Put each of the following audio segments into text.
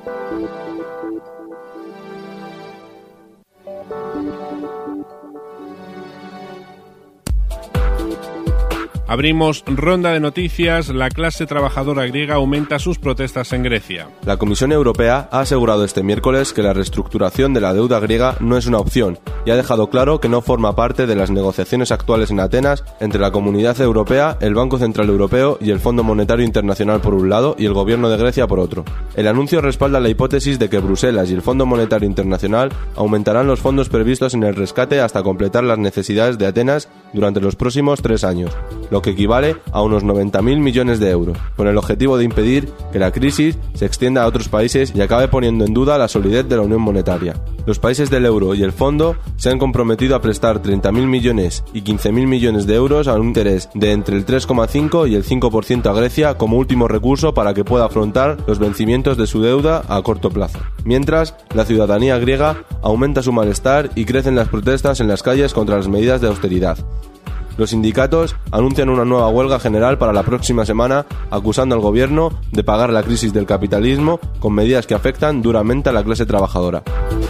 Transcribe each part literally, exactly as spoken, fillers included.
Abrimos ronda de noticias. La clase trabajadora griega aumenta sus protestas en Grecia. La Comisión Europea ha asegurado este miércoles que la reestructuración de la deuda griega no es una opción y ha dejado claro que no forma parte de las negociaciones actuales en Atenas entre la Comunidad Europea, el Banco Central Europeo y el Fondo Monetario Internacional por un lado y el Gobierno de Grecia por otro. El anuncio respalda la hipótesis de que Bruselas y el Fondo Monetario Internacional aumentarán los fondos previstos en el rescate hasta completar las necesidades de Atenas durante los próximos tres años, lo que equivale a unos noventa mil millones de euros, con el objetivo de impedir que la crisis se extienda a otros países y acabe poniendo en duda la solidez de la Unión Monetaria. Los países del euro y el fondo se han comprometido a prestar treinta mil millones y quince mil millones de euros a un interés de entre el tres coma cinco y el cinco por ciento a Grecia como último recurso para que pueda afrontar los vencimientos de su deuda a corto plazo. Mientras, la ciudadanía griega aumenta su malestar y crecen las protestas en las calles contra las medidas de austeridad. Los sindicatos anuncian una nueva huelga general para la próxima semana, acusando al gobierno de pagar la crisis del capitalismo con medidas que afectan duramente a la clase trabajadora.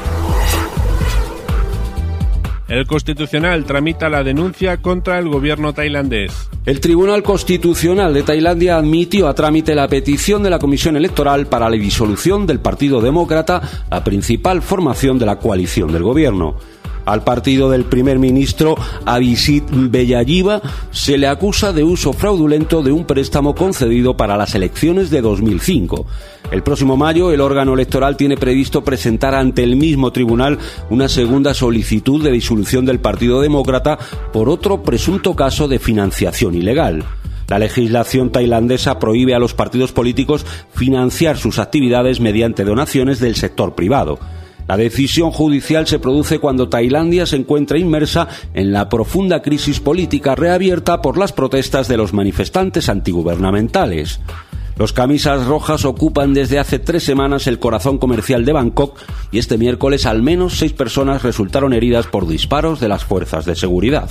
El Constitucional tramita la denuncia contra el gobierno tailandés. El Tribunal Constitucional de Tailandia admitió a trámite la petición de la Comisión Electoral para la disolución del Partido Demócrata, la principal formación de la coalición del gobierno. Al partido del primer ministro Abhisit Vejjajiva se le acusa de uso fraudulento de un préstamo concedido para las elecciones de dos mil cinco. El próximo mayo, el órgano electoral tiene previsto presentar ante el mismo tribunal una segunda solicitud de disolución del Partido Demócrata por otro presunto caso de financiación ilegal. La legislación tailandesa prohíbe a los partidos políticos financiar sus actividades mediante donaciones del sector privado. La decisión judicial se produce cuando Tailandia se encuentra inmersa en la profunda crisis política reabierta por las protestas de los manifestantes antigubernamentales. Los camisas rojas ocupan desde hace tres semanas el corazón comercial de Bangkok y este miércoles al menos seis personas resultaron heridas por disparos de las fuerzas de seguridad.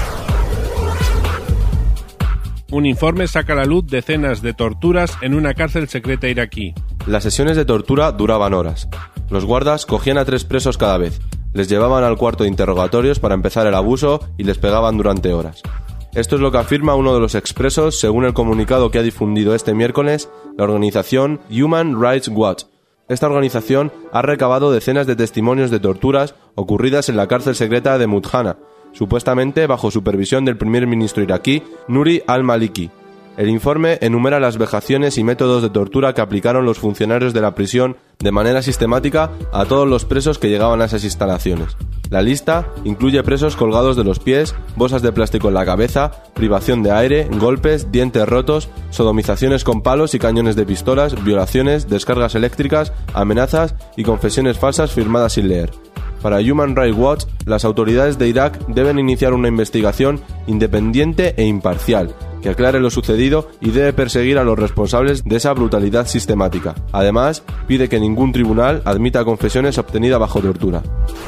Un informe saca a la luz decenas de torturas en una cárcel secreta iraquí. Las sesiones de tortura duraban horas. Los guardas cogían a tres presos cada vez, les llevaban al cuarto de interrogatorios para empezar el abuso y les pegaban durante horas. Esto es lo que afirma uno de los expresos según el comunicado que ha difundido este miércoles la organización Human Rights Watch. Esta organización ha recabado decenas de testimonios de torturas ocurridas en la cárcel secreta de Mudhana, supuestamente bajo supervisión del primer ministro iraquí Nuri al-Maliki. El informe enumera las vejaciones y métodos de tortura que aplicaron los funcionarios de la prisión de manera sistemática a todos los presos que llegaban a esas instalaciones. La lista incluye presos colgados de los pies, bolsas de plástico en la cabeza, privación de aire, golpes, dientes rotos, sodomizaciones con palos y cañones de pistolas, violaciones, descargas eléctricas, amenazas y confesiones falsas firmadas sin leer. Para Human Rights Watch, las autoridades de Irak deben iniciar una investigación independiente e imparcial que aclare lo sucedido y debe perseguir a los responsables de esa brutalidad sistemática. Además, pide que ningún tribunal admita confesiones obtenidas bajo tortura.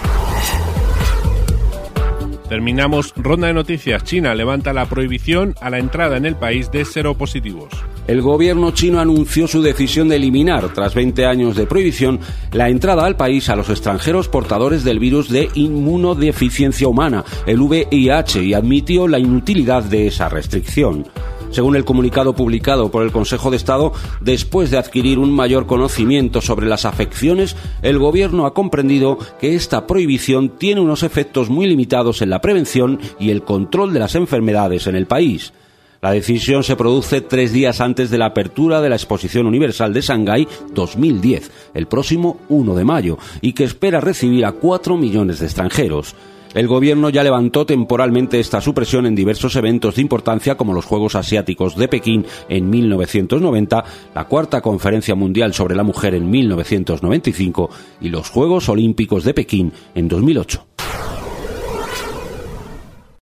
Terminamos ronda de noticias. China levanta la prohibición a la entrada en el país de seropositivos. El gobierno chino anunció su decisión de eliminar, tras veinte años de prohibición, la entrada al país a los extranjeros portadores del virus de inmunodeficiencia humana, el V I H, y admitió la inutilidad de esa restricción. Según el comunicado publicado por el Consejo de Estado, después de adquirir un mayor conocimiento sobre las afecciones, el gobierno ha comprendido que esta prohibición tiene unos efectos muy limitados en la prevención y el control de las enfermedades en el país. La decisión se produce tres días antes de la apertura de la Exposición Universal de Shanghái dos mil diez, el próximo uno de mayo, y que espera recibir a cuatro millones de extranjeros. El gobierno ya levantó temporalmente esta supresión en diversos eventos de importancia como los Juegos Asiáticos de Pekín en mil novecientos noventa, la Cuarta Conferencia Mundial sobre la Mujer en mil novecientos noventa y cinco y los Juegos Olímpicos de Pekín en dos mil ocho.